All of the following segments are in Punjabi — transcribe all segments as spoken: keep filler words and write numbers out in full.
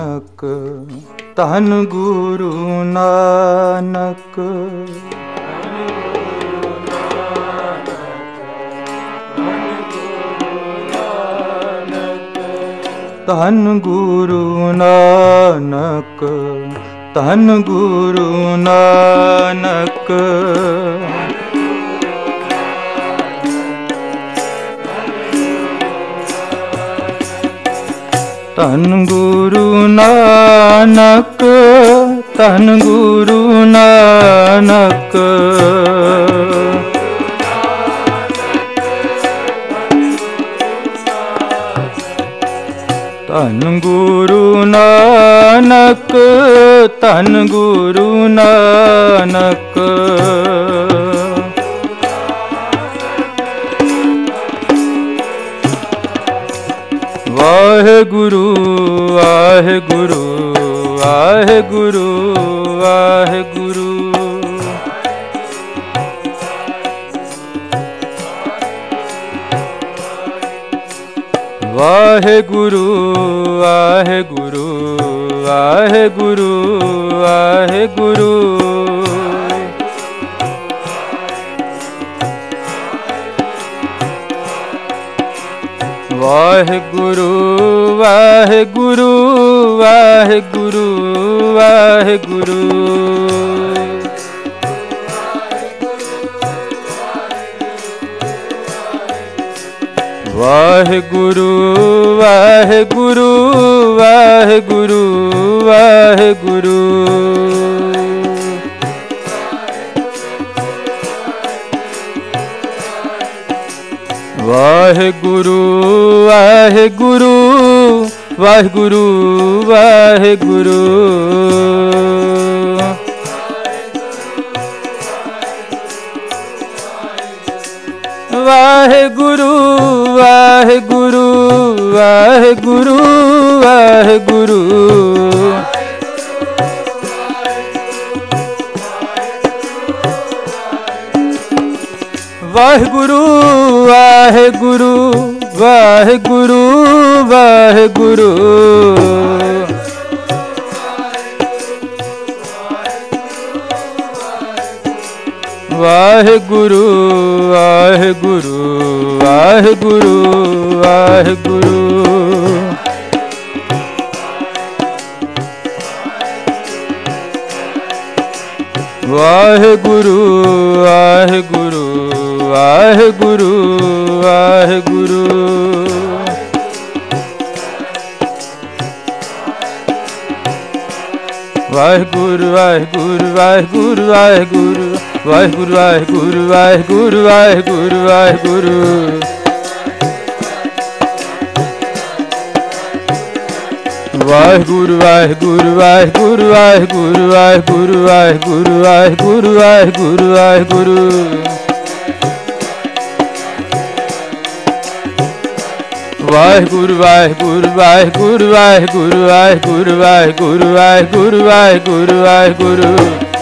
ਧੰਨ ਗੁਰੂ ਨਾਨਕ। ਧੰਨ ਗੁਰੂ ਨਾਨਕ, ਧੰਨ ਗੁਰੂ ਨਾਨਕ। ਧੰਨ ਗੁਰੂ ਨਾਨਕ, ਧੰਨ ਗੁਰੂ ਨਾਨਕ। ਧੰਨ ਗੁਰੂ ਨਾਨਕ, ਧੰਨ ਗੁਰੂ ਨਾਨਕ। ਵਾਹਿਗੁਰੂ ਵਾਹਿਗੁਰੂ ਵਾਹਿਗੁਰੂ ਵਾਹਿਗੁਰੂ। ਵਾਹਿਗੁਰੂ ਵਾਹਿਗੁਰੂ ਵਾਹਿਗੁਰੂ ਵਾਹਿਗੁਰੂ। ਵਾਹਿਗੁਰੂ ਵਾਹਿਗੁਰੂ ਵਾਹਿਗੁਰੂ ਵਾਹਿਗੁਰੂ। ਵਾਹਿਗੁਰੂ ਵਾਹਿਗੁਰੂ ਵਾਹਿਗੁਰੂ ਵਾਹਿਗੁਰੂ। ਵਾਹਿਗੁਰੂ ਵਾਹਿਗੁਰੂ ਵਾਹਿਗੁਰੂ ਵਾਹਿਗੁਰੂ। ਵਾਹਿਗੁਰੂ ਵਾਹਿਗੁਰੂ ਵਾਹਿਗੁਰੂ ਵਾਹਿਗੁਰੂ। ਵਾਹਿਗੁਰੂ ਵਾਹਿਗੁਰੂ ਵਾਹਿਗੁਰੂ ਵਾਹਿਗੁਰੂ। ਵਾਹਿਗੁਰੂ ਵਾਹਿਗੁਰੂ ਵਾਹਿਗੁਰੂ ਵਾਹਿਗੁਰੂ। ਵਾਹਿਗੁਰੂ ਵਾਹਿਗੁਰੂ ਵਾਹਿਗੁਰੂ ਵਾਹਿਗੁਰੂ। ਵਾਹਿਗੁਰੂ ਵਾਹਿਗੁਰੂ ਵਾਹਿਗੁਰੂ ਵਾਹਿਗੁਰੂ ਵਾਹਿਗੁਰੂ ਵਾਹਿਗੁਰੂ ਵਾਹਿਗੁਰੂ ਵਾਹਿਗੁਰੂ ਵਾਹਿਗੁਰੂ। ਵਾਹਿਗੁਰੂ ਵਾਹਿਗੁਰੂ ਵਾਹਿਗੁਰੂ ਵਾਹਿਗੁਰੂ ਵਾਹਿਗੁਰੂ ਵਾਹਿਗੁਰੂ ਵਾਹਿਗੁਰੂ ਵਾਹਿਗੁਰੂ ਵਾਹਿਗੁਰੂ। ਵਾਹਿਗੁਰੂ ਵਾਹਿਗੁਰੂ ਵਾਹਿਗੁਰੂ ਵਾਹਿਗੁਰੂ ਵਾਹਿਗੁਰੂ ਵਾਹਿਗੁਰੂ ਵਾਹਿਗੁਰੂ ਵਾਹਿਗੁਰੂ ਵਾਹਿਗੁਰੂ।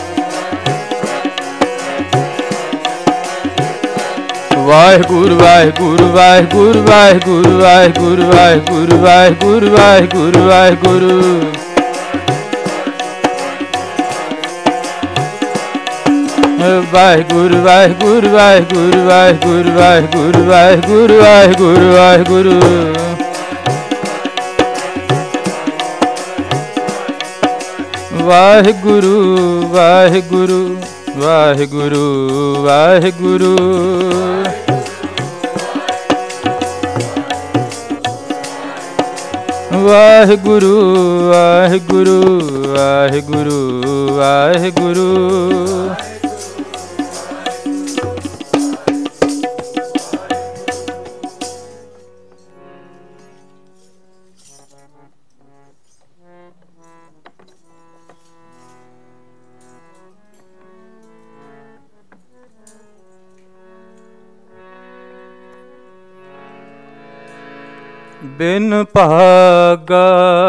ਵਾਹਿਗੁਰੂ ਵਾਹਿਗੁਰੂ ਵਾਹਿਗੁਰੂ ਵਾਹਿਗੁਰੂ ਵਾਹਿਗੁਰੂ ਵਾਹਿਗੁਰੂ ਵਾਹਿਗੁਰੂ ਵਾਹਿਗੁਰੂ ਵਾਹਿਗੁਰੂ। ਵਾਹਿਗੁਰੂ ਵਾਹਿਗੁਰੂ ਵਾਹਿਗੁਰੂ ਵਾਹਿਗੁਰੂ ਵਾਹਿਗੁਰੂ ਵਾਹਿਗੁਰੂ ਵਾਹਿਗੁਰੂ ਵਾਹਿਗੁਰੂ। ਵਾਹਿਗੁਰੂ ਵਾਹਿਗੁਰੂ ਵਾਹਿਗੁਰੂ ਵਾਹਿਗੁਰੂ। ਵਾਹਿਗੁਰੂ ਵਾਹਿਗੁਰੂ ਵਾਹਿਗੁਰੂ ਵਾਹਿਗੁਰੂ। ਬਿਨ ਭਾਗਾ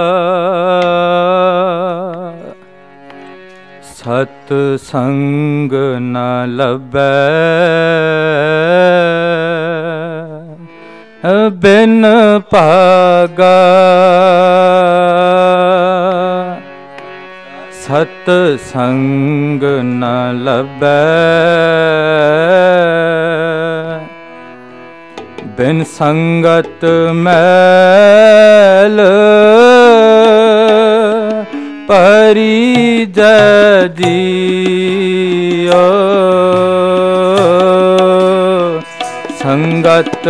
ਸਤ ਸੰਗ ਨ ਲੱਭੈ, ਬਿਨ ਭਾਗਾ सत संग न लभै बिन संगत मैल परिजय जियो संगत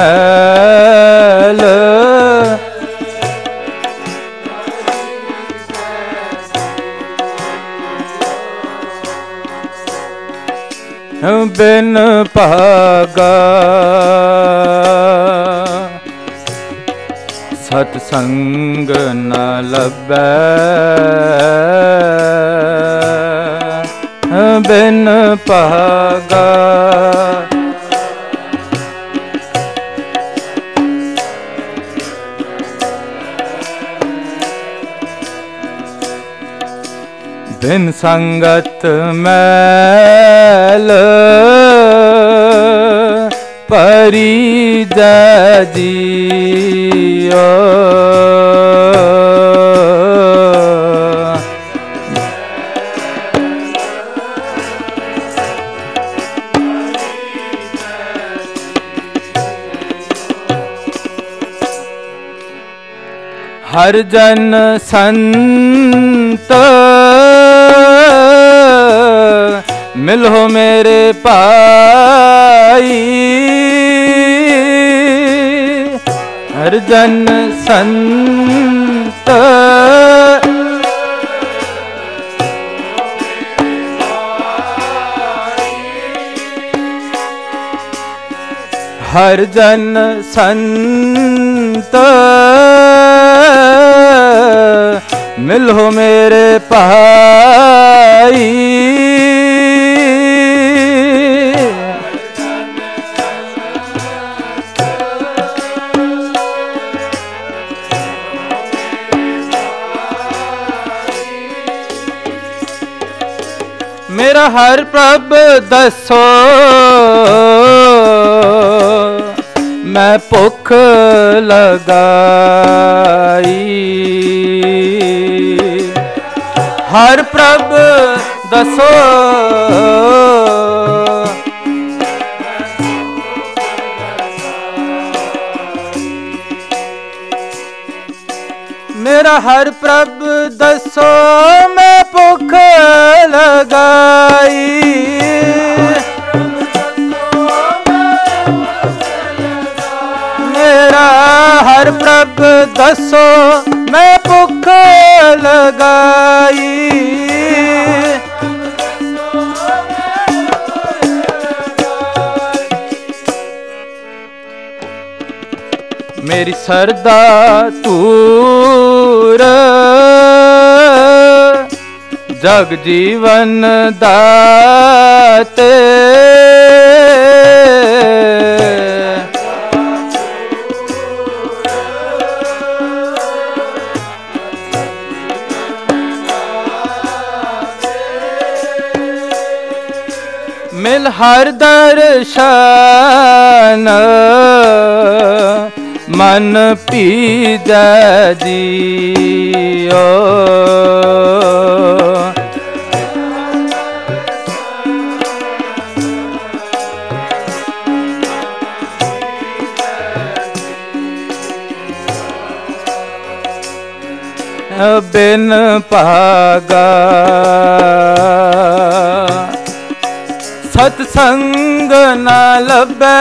मैल बिन भागा सत्संग न लभै बिन भागा बिन संगत मैल परिजय जियो हर जन संत मिलो मेरे पाई हर जन संत हर जन संत मिलो मेरे पाई मेरा हर प्रभ दसो मैं भुख लगाई हर प्रभ दसो मेरा हर प्रभ दसो मैं भुख लगाई मेरा हर प्रभ दसो मैं भुख लगाई मेरी सरदा तूर जग जीवन दाते मिल हर दर्शन मन पीजै जियो बिन भागा सत्संग न लभै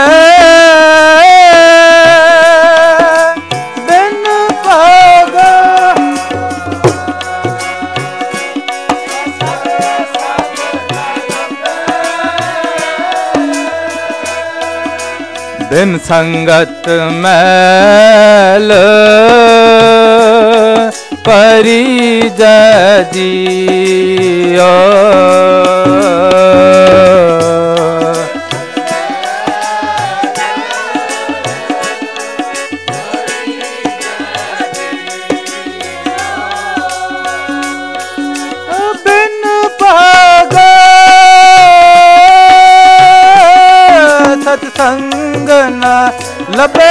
बिन भागा बिन संगत मैल परिजय जियो बिन भागा सत्संग न लभै